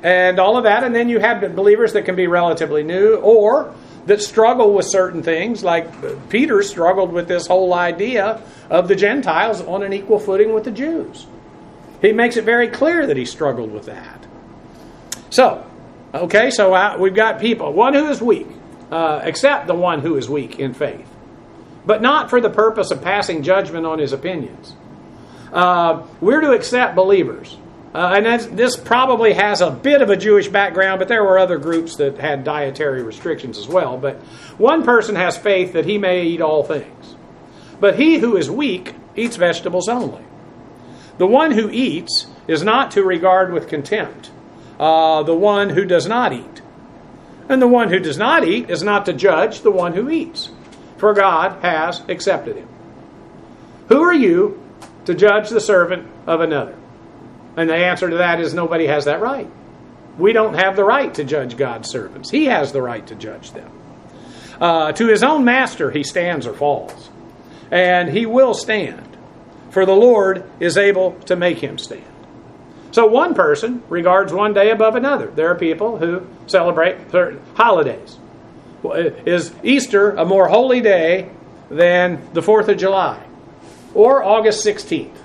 and all of that. And then you have believers that can be relatively new or that struggle with certain things, like Peter struggled with this whole idea of the Gentiles on an equal footing with the Jews. He makes it very clear that he struggled with that. So, okay, so uh, we've got people, one who is weak, uh, except the one who is weak in faith, but not for the purpose of passing judgment on his opinions. Uh, we're to accept believers. Uh, and that's, this probably has a bit of a Jewish background, but there were other groups that had dietary restrictions as well. But one person has faith that he may eat all things. But he who is weak eats vegetables only. The one who eats is not to regard with contempt uh, the one who does not eat. And the one who does not eat is not to judge the one who eats, for God has accepted him. Who are you to judge the servant of another? And the answer to that is nobody has that right. We don't have the right to judge God's servants. He has the right to judge them. Uh, to his own master he stands or falls. And he will stand, for the Lord is able to make him stand. So one person regards one day above another. There are people who celebrate certain holidays. Is Easter a more holy day than the fourth of July or August sixteenth?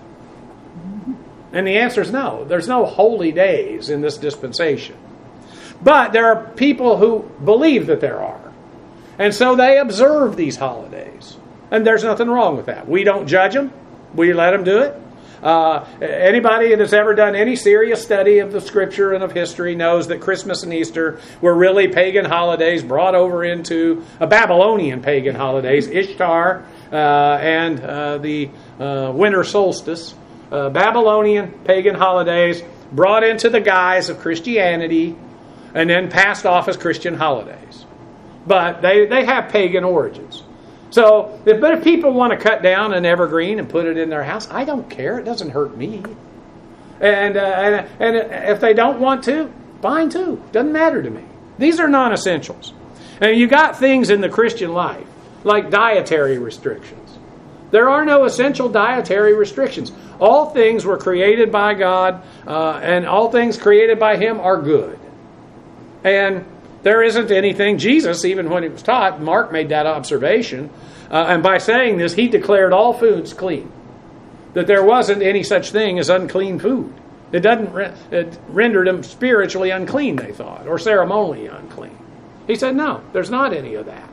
And the answer is no. There's no holy days in this dispensation. But there are people who believe that there are. And so they observe these holidays. And there's nothing wrong with that. We don't judge them. We let them do it. Uh, anybody that has ever done any serious study of the Scripture and of history knows that Christmas and Easter were really pagan holidays brought over into a Babylonian pagan holidays, Ishtar uh, and uh, the uh, winter solstice. Uh, Babylonian pagan holidays brought into the guise of Christianity and then passed off as Christian holidays. But they, they have pagan origins. So, if, but if people want to cut down an evergreen and put it in their house, I don't care. It doesn't hurt me. And, uh, and, and if they don't want to, fine too. Doesn't matter to me. These are non-essentials. And you got things in the Christian life, like dietary restrictions. There are no essential dietary restrictions. All things were created by God, uh, and all things created by Him are good. And there isn't anything. Jesus, even when He was taught, Mark made that observation. Uh, and by saying this, He declared all foods clean. That there wasn't any such thing as unclean food. It doesn't re- it rendered them spiritually unclean, they thought, or ceremonially unclean. He said, no, there's not any of that.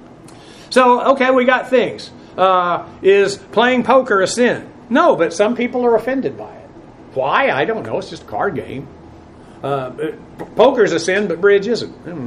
So, okay, we got things. Uh, is playing poker a sin? No, but some people are offended by it. Why? I don't know. It's just a card game. Uh, poker's a sin, but bridge isn't. Hmm.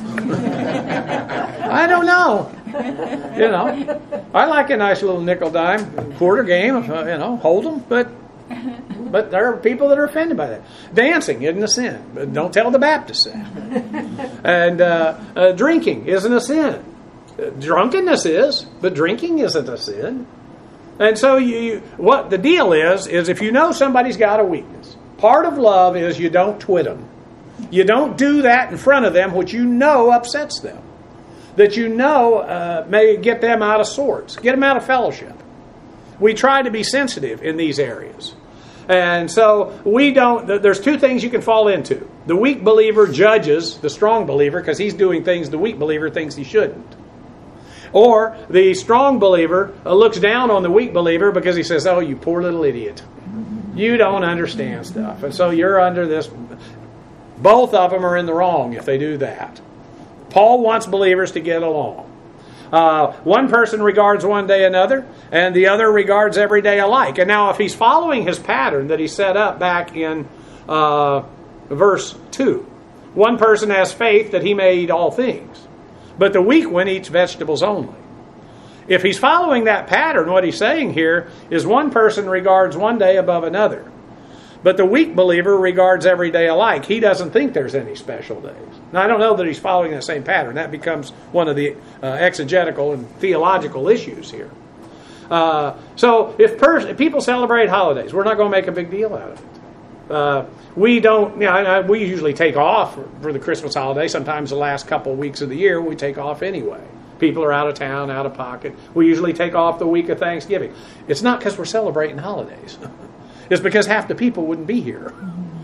I don't know. You know, I like a nice little nickel dime quarter game. Uh, you know, hold 'em, but but there are people that are offended by that. Dancing isn't a sin, but don't tell the Baptists that. And uh, uh, drinking isn't a sin. Drunkenness is, but drinking isn't a sin. And so you, what the deal is, is if you know somebody's got a weakness, part of love is you don't twit them. You don't do that in front of them, which you know upsets them. That you know uh, may get them out of sorts, get them out of fellowship. We try to be sensitive in these areas. And so we don't, there's two things you can fall into. The weak believer judges the strong believer because he's doing things the weak believer thinks he shouldn't. Or the strong believer looks down on the weak believer because he says, oh, you poor little idiot. You don't understand stuff. And so you're under this. Both of them are in the wrong if they do that. Paul wants believers to get along. Uh, one person regards one day another, and the other regards every day alike. And now if he's following his pattern that he set up back in uh, verse two, one person has faith that he may eat all things, but the weak one eats vegetables only. If he's following that pattern, what he's saying here is one person regards one day above another. But the weak believer regards every day alike. He doesn't think there's any special days. Now, I don't know that he's following that same pattern. That becomes one of the uh, exegetical and theological issues here. Uh, so if, pers- if people celebrate holidays, we're not going to make a big deal out of it. Uh, we don't, you know, we usually take off for, for the Christmas holiday. Sometimes the last couple of weeks of the year, we take off anyway. People are out of town, out of pocket. We usually take off the week of Thanksgiving. It's not because we're celebrating holidays. It's because half the people wouldn't be here.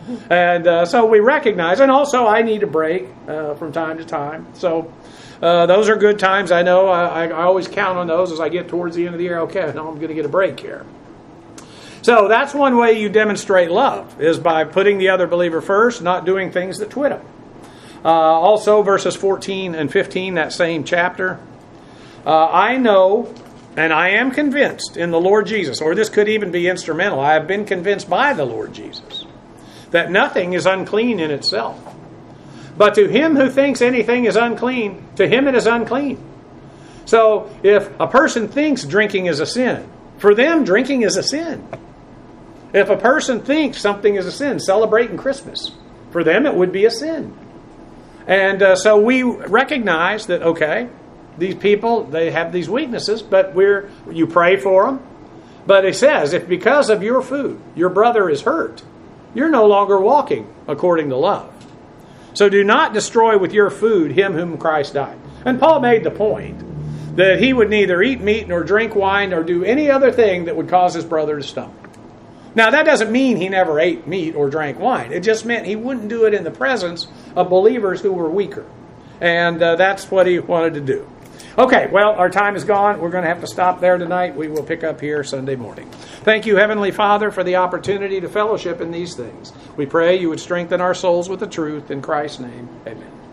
And uh, so we recognize, and also I need a break uh, from time to time. So uh, those are good times. I know I, I always count on those as I get towards the end of the year. Okay, now I'm going to get a break here. So that's one way you demonstrate love, is by putting the other believer first, not doing things that twit them. Uh, also, verses fourteen and fifteen, that same chapter. Uh, I know, and I am convinced in the Lord Jesus, or this could even be instrumental, I have been convinced by the Lord Jesus, that nothing is unclean in itself. But to him who thinks anything is unclean, to him it is unclean. So if a person thinks drinking is a sin, for them drinking is a sin. If a person thinks something is a sin, celebrating Christmas, for them it would be a sin. And uh, so we recognize that, okay, these people, they have these weaknesses, but we're you pray for them. But it says, if because of your food, your brother is hurt, you're no longer walking according to love. So do not destroy with your food him whom Christ died. And Paul made the point that he would neither eat meat nor drink wine or do any other thing that would cause his brother to stumble. Now, that doesn't mean he never ate meat or drank wine. It just meant he wouldn't do it in the presence of believers who were weaker. And uh, that's what he wanted to do. Okay, well, our time is gone. We're going to have to stop there tonight. We will pick up here Sunday morning. Thank you, Heavenly Father, for the opportunity to fellowship in these things. We pray you would strengthen our souls with the truth. In Christ's name, amen.